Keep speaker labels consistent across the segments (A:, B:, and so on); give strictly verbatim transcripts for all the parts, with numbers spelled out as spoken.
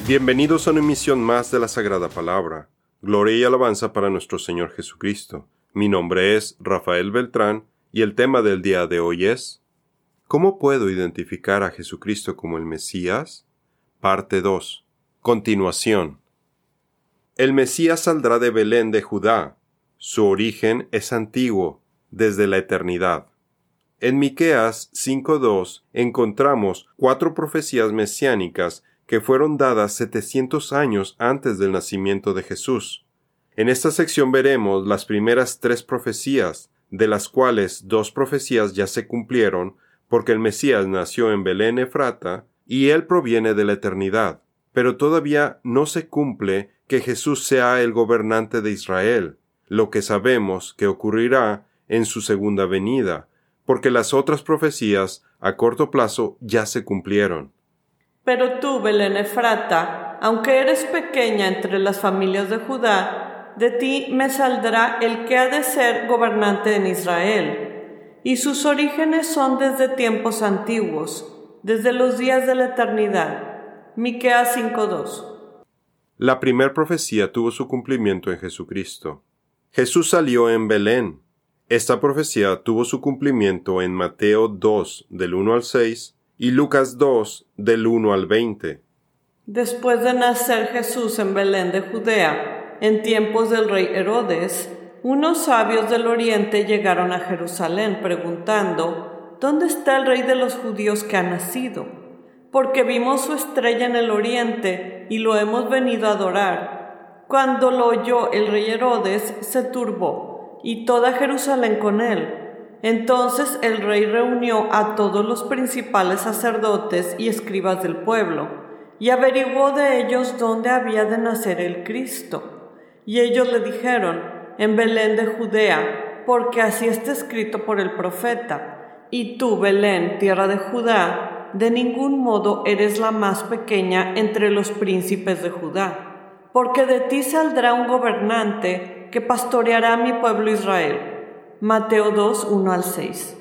A: Bienvenidos a una emisión más de la Sagrada Palabra. Gloria y alabanza para nuestro Señor Jesucristo. Mi nombre es Rafael Beltrán y el tema del día de hoy es ¿cómo puedo identificar a Jesucristo como el Mesías? Parte dos. Continuación. El Mesías saldrá de Belén de Judá. Su origen es antiguo, desde la eternidad. En Miqueas cinco dos encontramos cuatro profecías mesiánicas que fueron dadas setecientos años antes del nacimiento de Jesús. En esta sección veremos las primeras tres profecías, de las cuales dos profecías ya se cumplieron, porque el Mesías nació en Belén Efrata, y él proviene de la eternidad. Pero todavía no se cumple que Jesús sea el gobernante de Israel, lo que sabemos que ocurrirá en su segunda venida, porque las otras profecías a corto plazo ya se cumplieron.
B: Pero tú, Belén Efrata, aunque eres pequeña entre las familias de Judá, de ti me saldrá el que ha de ser gobernante en Israel, y sus orígenes son desde tiempos antiguos, desde los días de la eternidad. Miqueas cinco dos.
A: La primera profecía tuvo su cumplimiento en Jesucristo. Jesús salió en Belén. Esta profecía tuvo su cumplimiento en Mateo dos, del uno al seis, y Lucas dos, del uno al veinte.
B: Después de nacer Jesús en Belén de Judea, en tiempos del rey Herodes, unos sabios del oriente llegaron a Jerusalén preguntando, ¿dónde está el rey de los judíos que ha nacido? Porque vimos su estrella en el oriente y lo hemos venido a adorar. Cuando lo oyó el rey Herodes, se turbó, y toda Jerusalén con él. Entonces el rey reunió a todos los principales sacerdotes y escribas del pueblo, y averiguó de ellos dónde había de nacer el Cristo. Y ellos le dijeron, en Belén de Judea, porque así está escrito por el profeta. Y tú, Belén, tierra de Judá, de ningún modo eres la más pequeña entre los príncipes de Judá, porque de ti saldrá un gobernante que pastoreará a mi pueblo Israel. Mateo dos, uno al seis.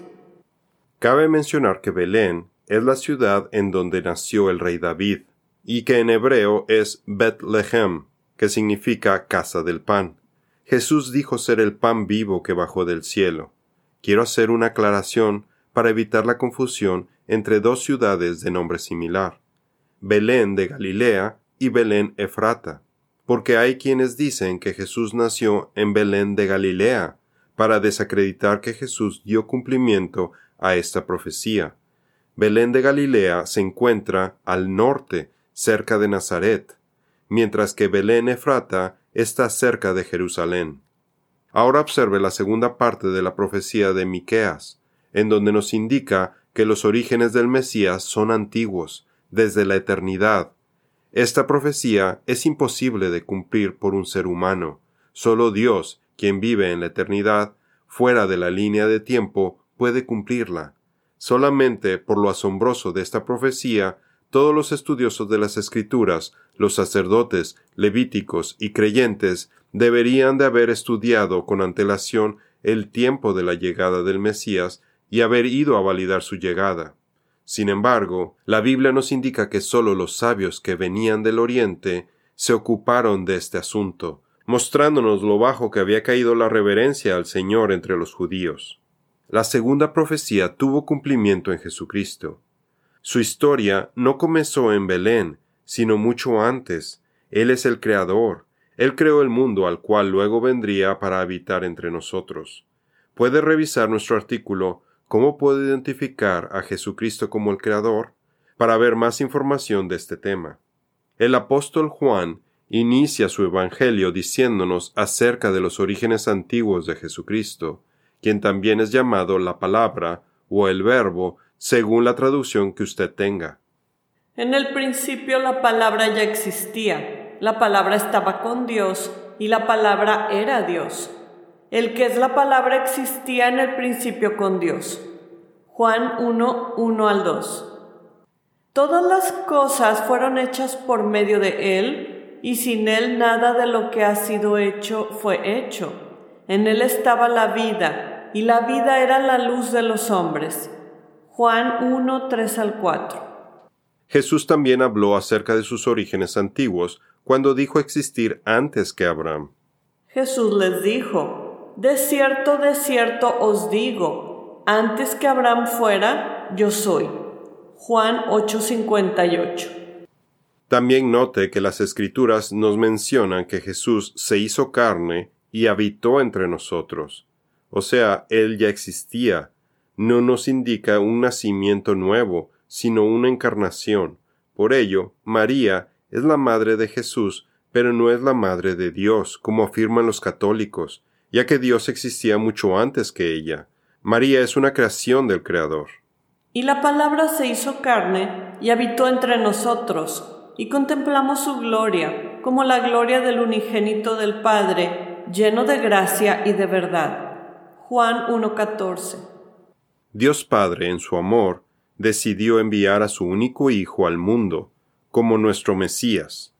A: Cabe mencionar que Belén es la ciudad en donde nació el rey David, y que en hebreo es Betlehem, que significa casa del pan. Jesús dijo ser el pan vivo que bajó del cielo. Quiero hacer una aclaración para evitar la confusión entre dos ciudades de nombre similar, Belén de Galilea y Belén Efrata, porque hay quienes dicen que Jesús nació en Belén de Galilea, para desacreditar que Jesús dio cumplimiento a esta profecía. Belén de Galilea se encuentra al norte, cerca de Nazaret, mientras que Belén Efrata está cerca de Jerusalén. Ahora observe la segunda parte de la profecía de Miqueas, en donde nos indica que los orígenes del Mesías son antiguos, desde la eternidad. Esta profecía es imposible de cumplir por un ser humano. Solo Dios, quien vive en la eternidad, fuera de la línea de tiempo, puede cumplirla. Solamente por lo asombroso de esta profecía, todos los estudiosos de las Escrituras, los sacerdotes, levíticos y creyentes, deberían de haber estudiado con antelación el tiempo de la llegada del Mesías y haber ido a validar su llegada. Sin embargo, la Biblia nos indica que solo los sabios que venían del Oriente se ocuparon de este asunto, mostrándonos lo bajo que había caído la reverencia al Señor entre los judíos. La segunda profecía tuvo cumplimiento en Jesucristo. Su historia no comenzó en Belén, sino mucho antes. Él es el Creador. Él creó el mundo al cual luego vendría para habitar entre nosotros. Puede revisar nuestro artículo ¿Cómo puedo identificar a Jesucristo como el Creador? Para ver más información de este tema. El apóstol Juan inicia su evangelio diciéndonos acerca de los orígenes antiguos de Jesucristo, quien también es llamado la palabra o el verbo, según la traducción que usted tenga.
B: En el principio la palabra ya existía, la palabra estaba con Dios y la palabra era Dios. El que es la palabra existía en el principio con Dios. Juan uno, uno al dos. Todas las cosas fueron hechas por medio de Él, y sin Él nada de lo que ha sido hecho fue hecho. En Él estaba la vida, y la vida era la luz de los hombres. Juan uno, tres al cuatro.
A: Jesús también habló acerca de sus orígenes antiguos cuando dijo existir antes que Abraham.
B: Jesús les dijo: De cierto, de cierto os digo, antes que Abraham fuera, yo soy. Juan ocho cincuenta y ocho.
A: También note que las Escrituras nos mencionan que Jesús se hizo carne y habitó entre nosotros. O sea, Él ya existía. No nos indica un nacimiento nuevo, sino una encarnación. Por ello, María es la madre de Jesús, pero no es la madre de Dios, como afirman los católicos, ya que Dios existía mucho antes que ella. María es una creación del Creador.
B: Y la palabra se hizo carne y habitó entre nosotros, y contemplamos su gloria, como la gloria del unigénito del Padre, lleno de gracia y de verdad. Juan uno catorce.
A: Dios Padre, en su amor, decidió enviar a su único Hijo al mundo, como nuestro Mesías.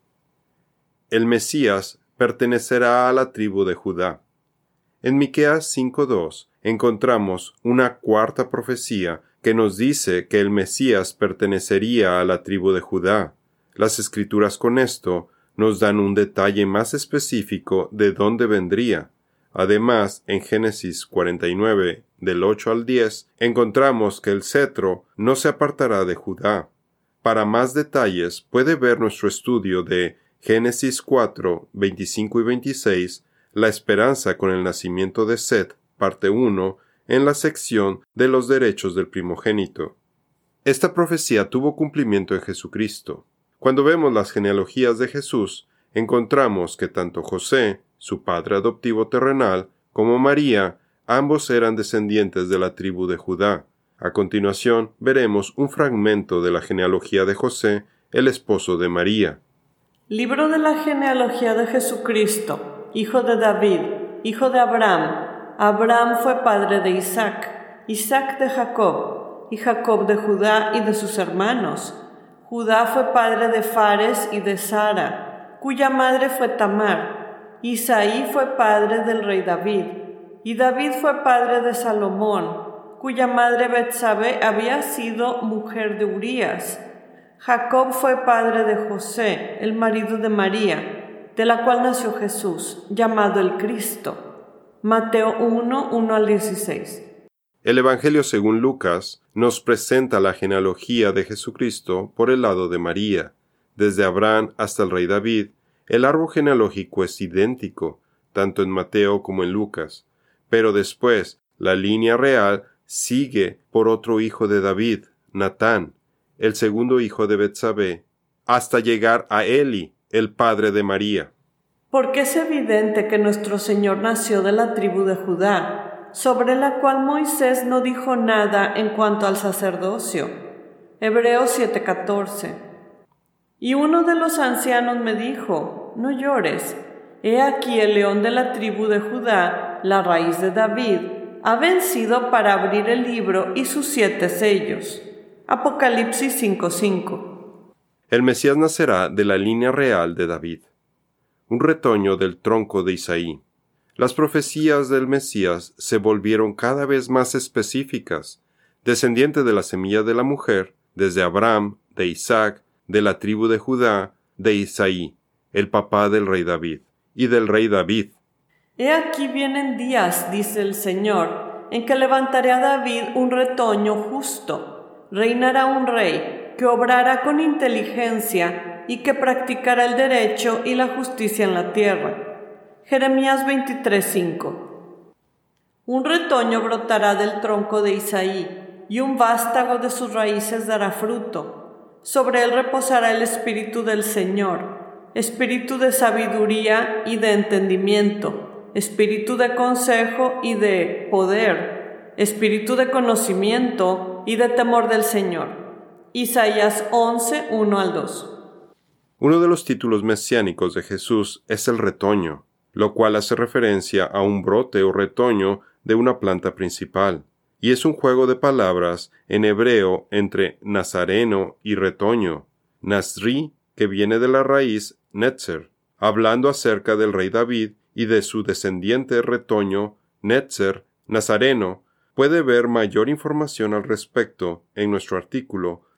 A: El Mesías pertenecerá a la tribu de Judá. En Miqueas cinco dos encontramos una cuarta profecía que nos dice que el Mesías pertenecería a la tribu de Judá. Las Escrituras con esto nos dan un detalle más específico de dónde vendría. Además, en Génesis cuarenta y nueve, del ocho al diez, encontramos que el cetro no se apartará de Judá. Para más detalles, puede ver nuestro estudio de Génesis cuatro, veinticinco y veintiséis, La esperanza con el nacimiento de Set, parte uno, en la sección de los derechos del primogénito. Esta profecía tuvo cumplimiento en Jesucristo. Cuando vemos las genealogías de Jesús, encontramos que tanto José, su padre adoptivo terrenal, como María, ambos eran descendientes de la tribu de Judá. A continuación, veremos un fragmento de la genealogía de José, el esposo de María.
B: Libro de la genealogía de Jesucristo, hijo de David, hijo de Abraham. Abraham fue padre de Isaac, Isaac de Jacob, y Jacob de Judá y de sus hermanos. Judá fue padre de Fares y de Sara, cuya madre fue Tamar. Isaí fue padre del rey David, y David fue padre de Salomón, cuya madre Betsabé había sido mujer de Urías. Jacob fue padre de José, el marido de María, de la cual nació Jesús, llamado el Cristo. Mateo uno, uno al dieciséis.
A: El Evangelio según Lucas nos presenta la genealogía de Jesucristo por el lado de María. Desde Abraham hasta el rey David, el árbol genealógico es idéntico, tanto en Mateo como en Lucas. Pero después, la línea real sigue por otro hijo de David, Natán, el segundo hijo de Betsabé, hasta llegar a Eli, el padre de María.
B: Porque es evidente que nuestro Señor nació de la tribu de Judá, sobre la cual Moisés no dijo nada en cuanto al sacerdocio. Hebreos siete catorce. Y uno de los ancianos me dijo: No llores, he aquí el león de la tribu de Judá, la raíz de David, ha vencido para abrir el libro y sus siete sellos. Apocalipsis cinco cinco.
A: El Mesías nacerá de la línea real de David, un retoño del tronco de Isaí. Las profecías del Mesías se volvieron cada vez más específicas, descendiente de la semilla de la mujer, desde Abraham, de Isaac, de la tribu de Judá, de Isaí, el papá del rey David, y del rey David.
B: He aquí vienen días, dice el Señor, en que levantaré a David un retoño justo. Reinará un rey que obrará con inteligencia y que practicará el derecho y la justicia en la tierra. Jeremías veintitrés cinco. Un retoño brotará del tronco de Isaí, y un vástago de sus raíces dará fruto. Sobre él reposará el espíritu del Señor, espíritu de sabiduría y de entendimiento, espíritu de consejo y de poder, espíritu de conocimiento y de temor del Señor. Isaías once, uno al dos.
A: Uno de los títulos mesiánicos de Jesús es el retoño, lo cual hace referencia a un brote o retoño de una planta principal, y es un juego de palabras en hebreo entre nazareno y retoño, Nazri, que viene de la raíz netzer, hablando acerca del rey David y de su descendiente retoño, netzer, nazareno. Puede ver mayor información al respecto en nuestro artículo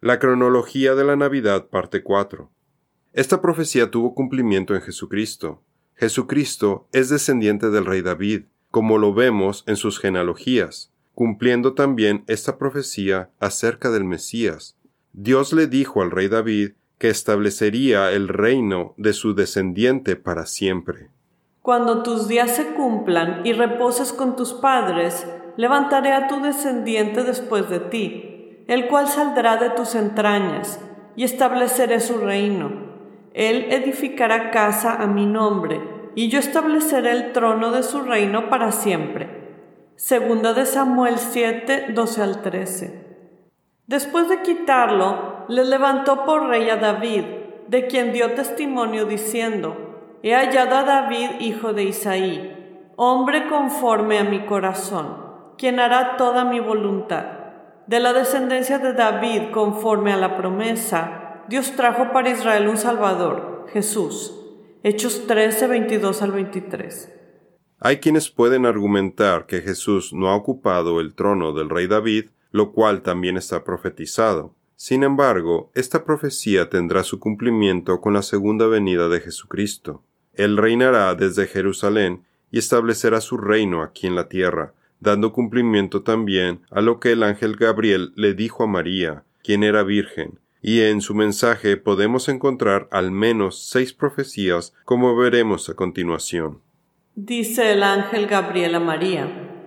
A: La cronología de la Navidad, parte cuatro. Esta profecía tuvo cumplimiento en Jesucristo. Jesucristo es descendiente del rey David, como lo vemos en sus genealogías, cumpliendo también esta profecía acerca del Mesías. Dios le dijo al rey David que establecería el reino de su descendiente para siempre.
B: Cuando tus días se cumplan y reposes con tus padres, levantaré a tu descendiente después de ti, el cual saldrá de tus entrañas, y estableceré su reino. Él edificará casa a mi nombre, y yo estableceré el trono de su reino para siempre. Segunda de Samuel siete, doce al trece. Después de quitarlo, le levantó por rey a David, de quien dio testimonio diciendo: He hallado a David, hijo de Isaí, hombre conforme a mi corazón, quien hará toda mi voluntad. De la descendencia de David, conforme a la promesa, Dios trajo para Israel un Salvador, Jesús. Hechos trece, veintidós al veintitrés.
A: Hay quienes pueden argumentar que Jesús no ha ocupado el trono del rey David, lo cual también está profetizado. Sin embargo, esta profecía tendrá su cumplimiento con la segunda venida de Jesucristo. Él reinará desde Jerusalén y establecerá su reino aquí en la tierra, dando cumplimiento también a lo que el ángel Gabriel le dijo a María, quien era virgen, y en su mensaje podemos encontrar al menos seis profecías, como veremos a continuación.
B: Dice el ángel Gabriel a María: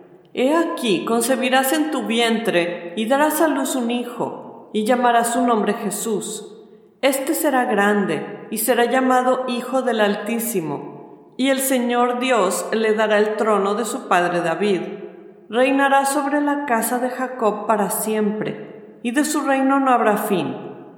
B: He aquí, concebirás en tu vientre y darás a luz un hijo, y llamarás su nombre Jesús. Este será grande, y será llamado Hijo del Altísimo, y el Señor Dios le dará el trono de su padre David. Reinará sobre la casa de Jacob para siempre, y de su reino no habrá fin.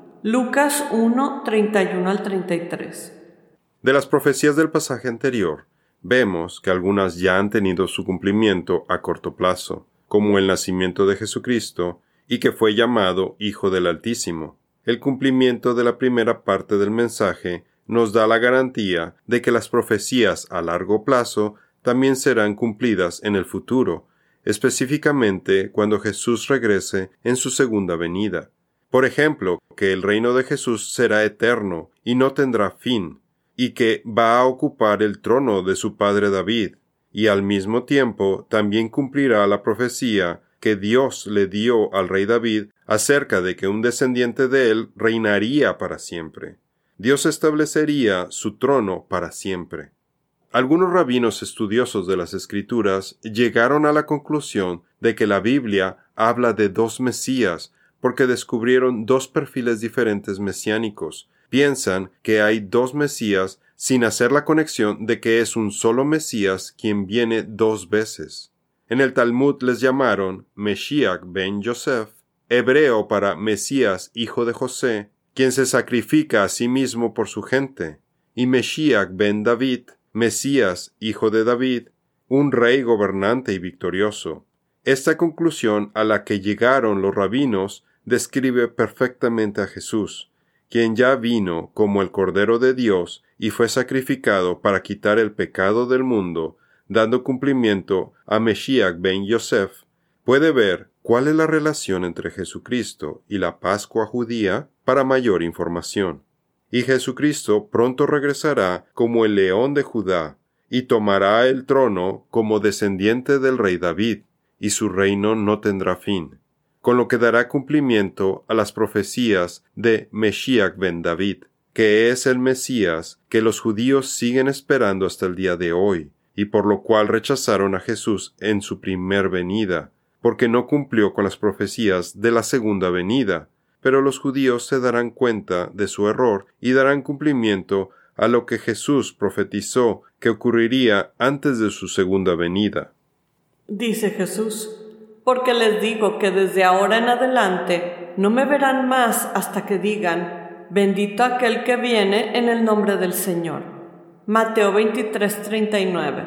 B: Lucas uno, treinta y uno al treinta y tres.
A: De las profecías del pasaje anterior, vemos que algunas ya han tenido su cumplimiento a corto plazo, como el nacimiento de Jesucristo, y que fue llamado Hijo del Altísimo. El cumplimiento de la primera parte del mensaje nos da la garantía de que las profecías a largo plazo también serán cumplidas en el futuro, específicamente cuando Jesús regrese en su segunda venida. Por ejemplo, que el reino de Jesús será eterno y no tendrá fin, y que va a ocupar el trono de su padre David, y al mismo tiempo también cumplirá la profecía que Dios le dio al rey David acerca de que un descendiente de él reinaría para siempre. Dios establecería su trono para siempre. Algunos rabinos estudiosos de las Escrituras llegaron a la conclusión de que la Biblia habla de dos Mesías porque descubrieron dos perfiles diferentes mesiánicos. Piensan que hay dos Mesías sin hacer la conexión de que es un solo Mesías quien viene dos veces. En el Talmud les llamaron Meshiach ben Yosef, hebreo para Mesías hijo de José, quien se sacrifica a sí mismo por su gente, y Meshiach ben David, Mesías hijo de David, un rey gobernante y victorioso. Esta conclusión a la que llegaron los rabinos describe perfectamente a Jesús, quien ya vino como el Cordero de Dios y fue sacrificado para quitar el pecado del mundo, dando cumplimiento a Meshiach ben Yosef. Puede ver cuál es la relación entre Jesucristo y la Pascua judía para mayor información. Y Jesucristo pronto regresará como el león de Judá, y tomará el trono como descendiente del rey David, y su reino no tendrá fin, con lo que dará cumplimiento a las profecías de Meshiach ben David, que es el Mesías que los judíos siguen esperando hasta el día de hoy, y por lo cual rechazaron a Jesús en su primer venida, porque no cumplió con las profecías de la segunda venida. Pero los judíos se darán cuenta de su error y darán cumplimiento a lo que Jesús profetizó que ocurriría antes de su segunda venida.
B: Dice Jesús: porque les digo que desde ahora en adelante no me verán más hasta que digan: bendito aquel que viene en el nombre del Señor. Mateo veintitrés, treinta y nueve.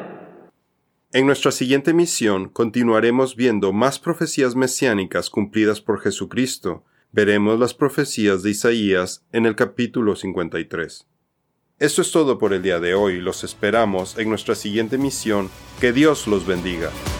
A: En nuestra siguiente misión continuaremos viendo más profecías mesiánicas cumplidas por Jesucristo. Veremos las profecías de Isaías en el capítulo cincuenta y tres. Esto es todo por el día de hoy. Los esperamos en nuestra siguiente misión. Que Dios los bendiga.